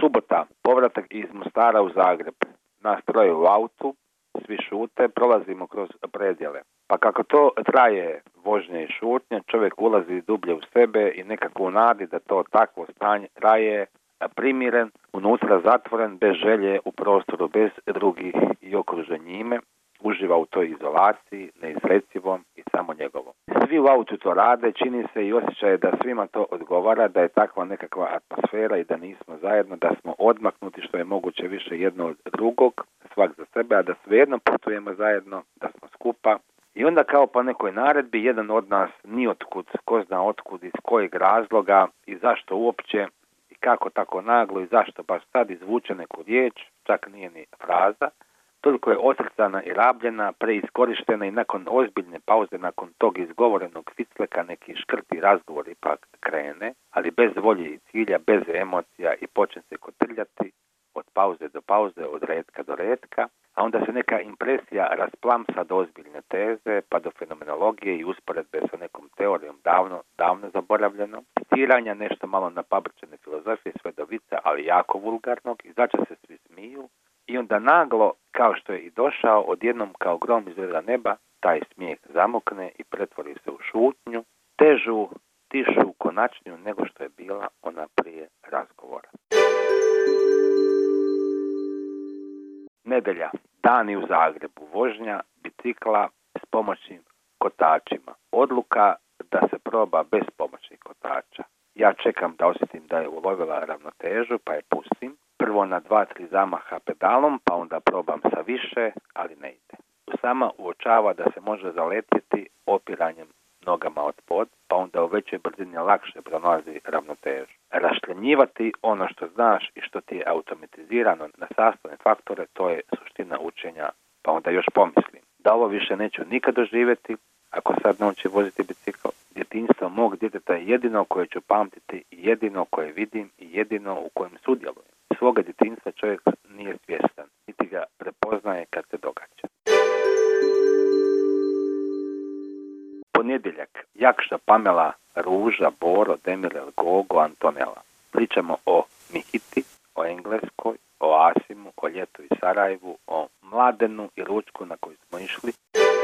Subota, povratak iz Mostara u Zagreb. Nas troje u autu, svi šute, prolazimo kroz predjele. Pa kako to traje vožnje i šutnje, čovjek ulazi dublje u sebe i nekako u nadi da to takvo stanje traje, primiren, unutra zatvoren, bez želje u prostoru, bez drugih i okružen njime, uživa u toj izolaciji, neizrecivom i samo njegovom. Svi u autu to rade, čini se i osjećaj da svima to odgovara, da je takva nekakva atmosfera i da nismo zajedno, da smo odmaknuti što je moguće više jedno od drugog, svak za sebe, a da svejedno putujemo zajedno, da smo skupa. I onda kao po nekoj naredbi jedan od nas ni otkud, ko zna otkud, iz kojeg razloga i zašto uopće i kako tako naglo i zašto baš sad izvuče neku riječ, čak nije ni fraza, toliko je osrcana i rabljena, preiskorištena i nakon ozbiljne pauze, nakon tog izgovorenog ficleka neki škrti razgovor ipak krene, ali bez volje i cilja, bez emocija i počne se kotrljati od pauze do pauze, od retka do retka, a onda se neka impresija rasplamsa do ozbiljne teze, pa do fenomenologije i usporedbe sa nekom teorijom davno zaboravljenom, citiranja nešto malo napabrčene filozofije, sve do vica, ali jako vulgarnog, i začas se svi smiju, i onda naglo, kao što je i došao, odjednom kao grom iz vedra neba, taj smijeh zamokne i pretvori se u šutnju, težu, tišu, konačniju nego što je bila ona prije razgovora. Nedelja, dani u Zagrebu, vožnja bicikla s pomoćnim kotačima. Odluka da se proba bez pomoćnih kotača. Ja čekam da osjetim da je ulovila ravnotežu, pa je pustim. Prvo na 2-3 zamaha pedalom, pa onda probam sa više, ali ne ide. Sama uočava da se može zaletjeti opiranjem nogama od pod, pa onda u većoj brzini lakše pronalazi ravnotežu. Raščlanjivati ono što znaš i što ti je automatizirano na sastavne faktore, to je suština učenja, pa onda još pomislim da ovo više neću nikad doživjeti ako sad nauči voziti bicikl. Djetinjstvo mog djeteta je jedino koje ću pamtiti, jedino koje vidim i jedino u kojem sudjelujem. Svoga djetinjstva čovjek nije svjestan, niti ga prepoznaje kad se događa. Ponedjeljak, Jakša, Pamela, Ruža, Boro, Demirel, Gogo, Antonela. Pričamo o Mihiti, o Engleskoj, o Asimu, o ljetu i Sarajevu, o Mladenu i ručku na koju smo išli.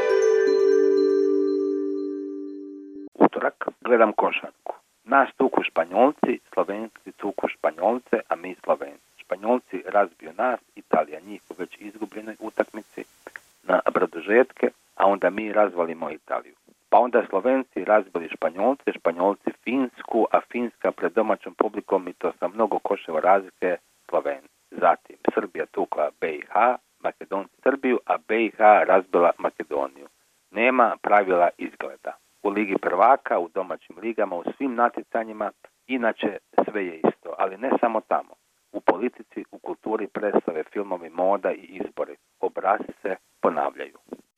Utorak, gledam košarku. Nas tuku Španjolci, Slovenci tuku Španjolce, a mi Slovenci. Španjolci razbiju nas, Italija njih u već izgubljenoj utakmici na produžetke, a onda mi razvalimo Italiju. Pa onda Slovenci razbili Španjolce, Španjolci Finsku, a Finska pred domaćom publikom i to sa mnogo koševa razlike Slovenci. Zatim Srbija tukla BiH, Makedonci Srbiju, a BiH razbila Makedoniju. Nema pravila izgleda. U Ligi prvaka, u domaćim ligama, u svim natjecanjima, inače sve je isto, ali ne samo tamo. U politici, u kulturi, predstave, filmovi, moda i izbori. Obrasci se ponavljaju.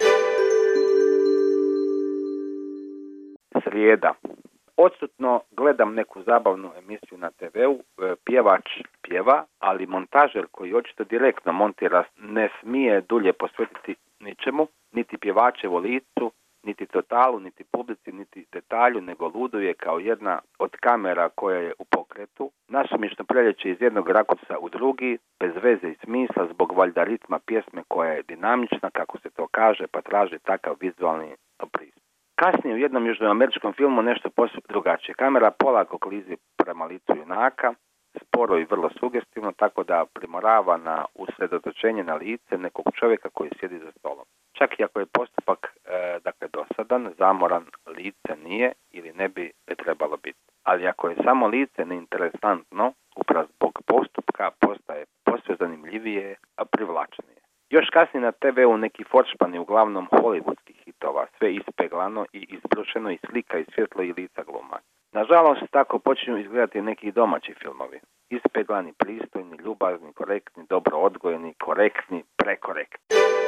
Srijeda. Odsutno gledam neku zabavnu emisiju na TV-u, pjevač pjeva, ali montažer koji očito direktno montira ne smije dulje posvetiti ničemu, niti pjevačevo licu, niti totalu, niti publici, niti detalju, nego luduje kao jedna od kamera koja je u pokretu, nasumično preljeće iz jednog rakursa u drugi, bez veze i smisla, zbog valjda ritma pjesme koja je dinamična, kako se to kaže, pa traži takav vizualni pristup. Kasnije u jednom južnoameričkom filmu nešto posve drugačije. Kamera polako klizi prema licu junaka, sporo i vrlo sugestivno, tako da primorava na usredotočenje na lice nekog čovjeka koji sjedi za stolom. Čak i ako je postupak dosadan, zamoran, lice nije ili ne bi trebalo biti. Ali ako je samo lice neinteresantno, upravo zbog postupka postaje posve zanimljivije, a privlačnije. Još kasnije na TV-u neki foršpani, uglavnom hollywoodskih hitova, sve ispeglano i izbrušeno i slika i svjetlo i lica glumaca. Nažalost, tako počinju izgledati neki domaći filmovi. Ispeglani, pristojni, ljubazni, korektni, dobro odgojeni, korektni, prekorektni.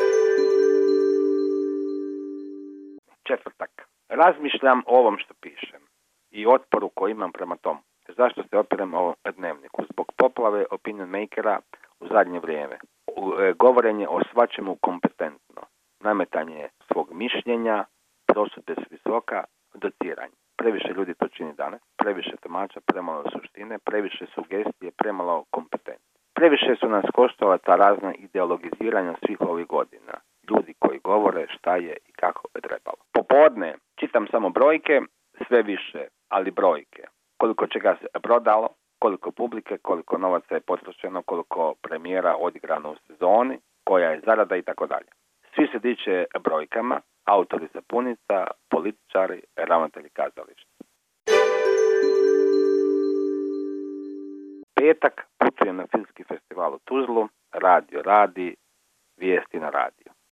Četvrtak. Razmišljam o ovom što pišem i otporu koji imam prema tom. Zašto se opirem o dnevniku? Zbog poplave opinion makera u zadnje vrijeme. Govorenje o svačemu kompetentno. Nametanje svog mišljenja, prosudbe s visoka, dociranje. Previše ljudi to čini danas, previše tumača, premalo suštine, previše sugestije, premalo kompetentnosti. Previše su nas koštala ta razna ideologiziranja svih ovih godina. Ljudi koji govore šta je i kako je trebalo. Popodne čitam samo brojke, sve više, ali brojke. Koliko čega se prodalo, koliko publike, koliko novaca je potrošeno, koliko premijera odigrano u sezoni, koja je zarada i tako dalje. Svi se diče brojkama, autori sapunica, političari, ravnatelji kazališta. Petak putujem na filmski festival u Tuzlu, radio radi, vijesti na radiju.